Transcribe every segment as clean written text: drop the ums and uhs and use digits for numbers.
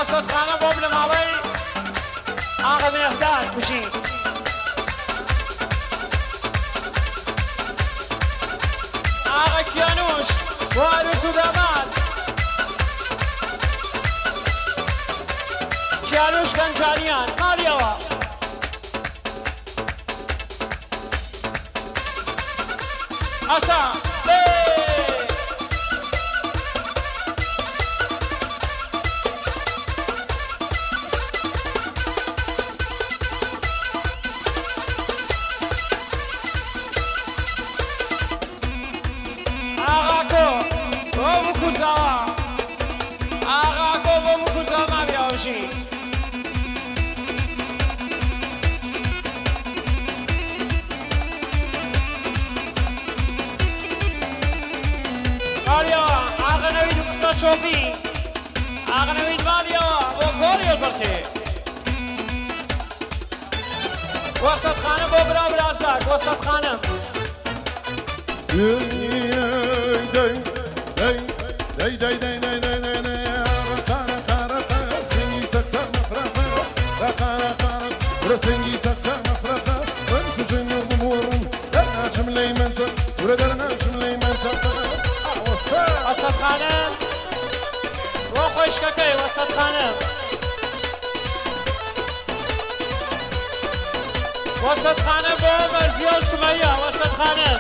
وسط خانه باب لماوي آقا مهداد بشين آقا كيانوش وارث وداماد كيانوش گنجانیان مالیەوە ئەسا ئاغاکۆ بۆ بکوزەوە ئاغاکۆ بۆ بکوزەوە مالیەوەژی مالیەوە ئاغا نەوید قسە چۆپی ئاغا نەوید مالیەوە بۆ گۆڵی هەڵبەرخێ وەسەد خانە بۆ برا براساک وەسەد خانم سنگی تخت مفرقه من کجن نمورم در نچم لیمنت فور در نچم لیمنت وسط خانم بۆ خۆشکەکەی وەسەد خانم وەسەد خانم بۆ مەرزیە و سومەیە وەسەد خانم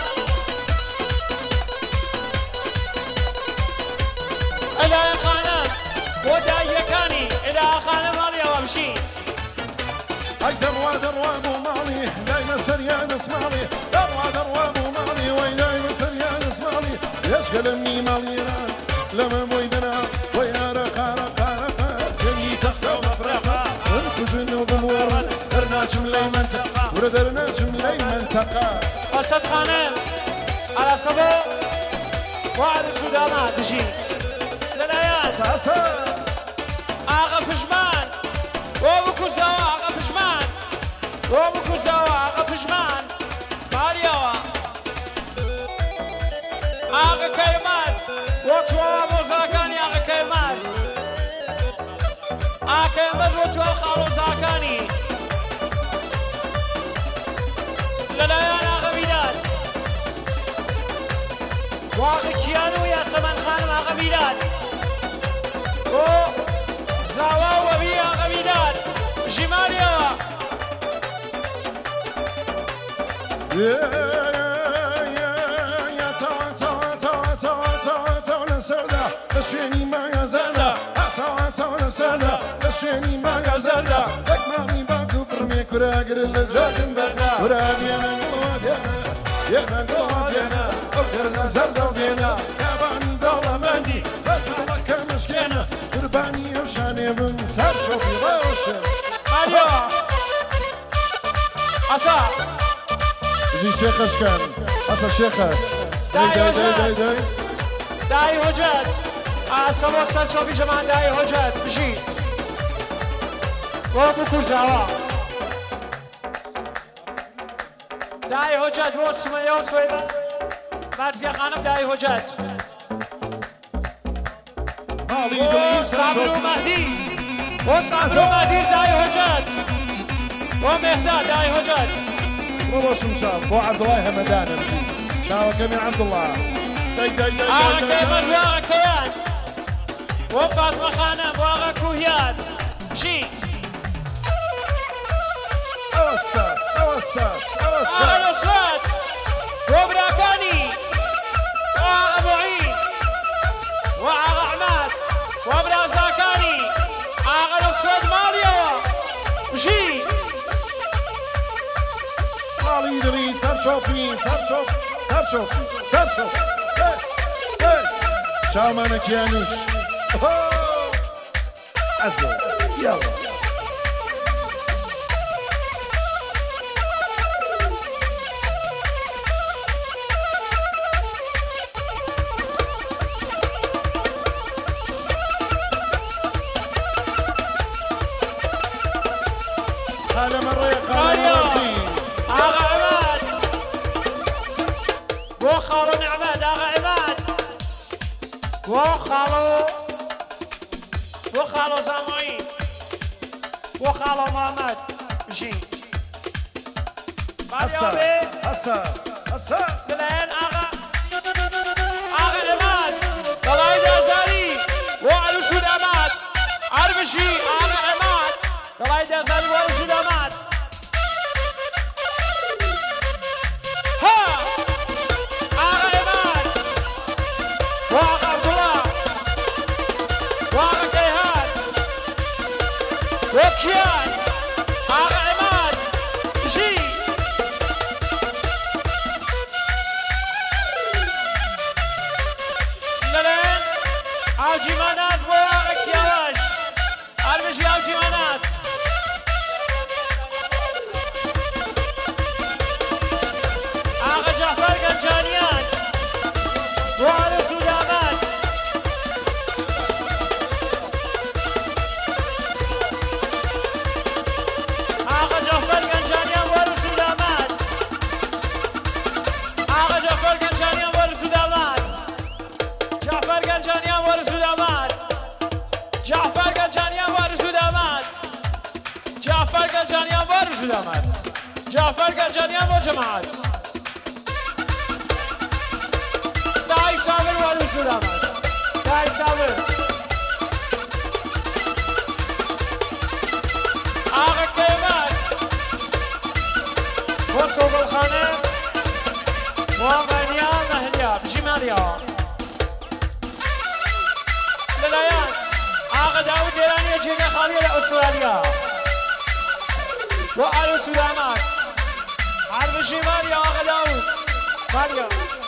ئەلایە خانم بۆ داییەکانی ئەلایە خانم هەڵیەوە بشین هاي دروا ابو مالي دايما سريان اسمالي دروا ابو مالي وي دايما سريان اسمالي ليش قلمني مالي لما بويدنا ويا رقا سيدي تحت ومفرقة انتو جنوب مورا درناكم لي منطقة وردرناكم لي منطقة وسط خانم على صبو وارث وداماد بشين للآيات اساسا آغا پشمان وبكوزاوا آغا پشمان وبكوزاوا آغا پشمان مالیەوە آغا کەیماز وەچوەوە مۆزاکانی آغا کەیماز آغا کەیماز وەچوەوە خاڵۆزاکانی لەلایەن آغا بیداد واغا کیانو یاسەمان خانم آغا بیداد زاوا وەبی آغا بیداد بژی مالیەوە سردا بشيني ما يزردا تاو سردا بشيني ما يزردا لك ماني باكو برمي كراقر الجاكن بردا ورادي من قودنا يا من قودنا وقرنا زردا وبينا يا باني دولة مندي فتالك مشكينا قرباني وشاني من سر شوفي روشن مالیەوە ئەسا زي شيخ اشكال اصلا شيخة دای حجت ئاسەوە سەر شۆفی ژەمان دای حجت بژیت بۆ بکوزەوە دای حجت بۆ سومەیە و سوێدە مەرزیە خانم دای حجت بۆ سابر و مەهدیز بۆ سابر و مەهدیز دای حجت بۆ مهداد دای حجت وبوسم شام بو عبد الله همدان امشي شاوة كمين عبد الله آغا كيمن واغا كيان وفاطمة خانم واغا كوهيان بشين اوسف آغا نصرات وبراكاني واغا معين واغا عماد وبرازاكاني آغا نصرات ماليو بشين مالي يدري سر شوفي شامان كيانوش عزو يلا هذا مرة يقال آغا عماد بو خالو نعماد آغا عماد بو خالو زامعين وخاله محمد بشین حساس حساس حساس سلين آقا إماد طلعي دازاري وعروس الأماد عربشي آقا إماد طلعي دازاري وعروس الأماد ها آقا إماد وآقا عبد الله وآقا كيهان وكيان آقا إماد بشي عوجيمانات بواقع كياواش عربشي عوجيمانات آقا جعفر قنجانيان وعروس وداماد آقا جعفر قنجانيان وعروس وداماد آقا جعفر قنجانيان وعروس وداماد جعفر قنجانيان وارث الأمان جعفر قنجانيان وارث الأمان جعفر قنجانيان وارث الأمان جعفر قنجانيان وجماعات داعي صابر وارث الأمان داعي صابر آقا كيمات وصوب الخانة وغنيا مهليا بجماليا للايان آقا داود ديراني جينا خالية لأستراليا وآل سلامات عربشي ماليا آقا داود ماليا